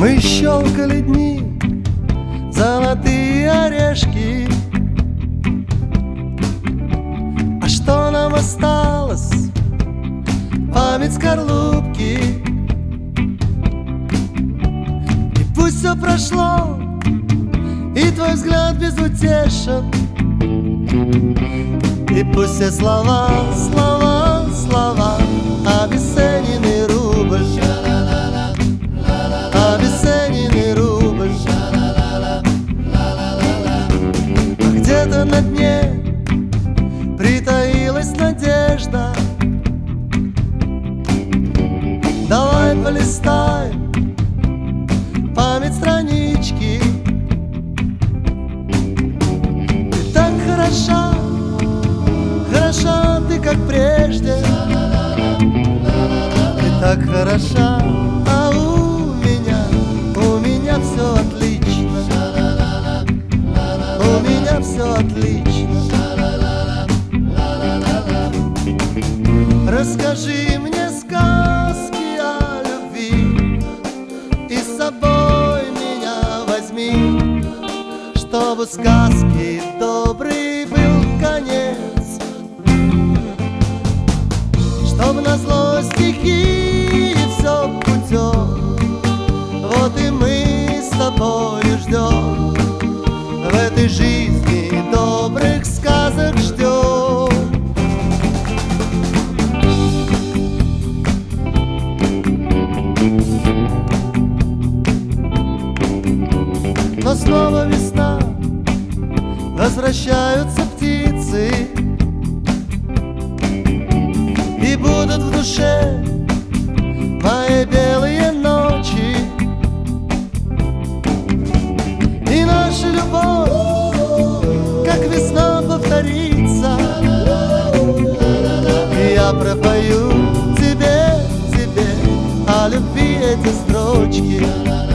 Мы щелкали дни, золотые орешки. А что нам осталось? Память скорлупки. И пусть все прошло, и твой взгляд безутешен, и пусть все слова, слова, слова обесцененный рубль, обесцененный рубль. А где-то на дне притаилась надежда. Давай полистаем память странички. Ты так хороша, хороша ты, как прежде. Ты так хороша, а у меня все отлично. У меня все отлично. Расскажи мне сказки о любви и с собой меня возьми, чтобы сказки добрый был конец, чтобы назло стихии все путем. Вот и мы с тобою ждем, в этой жизни добрых сказок ждем. Но снова весна, возвращаются птицы, и будут в душе мои белые ночи. И наша любовь, как весна, повторится. И я пропою тебе, тебе о любви эти строчки.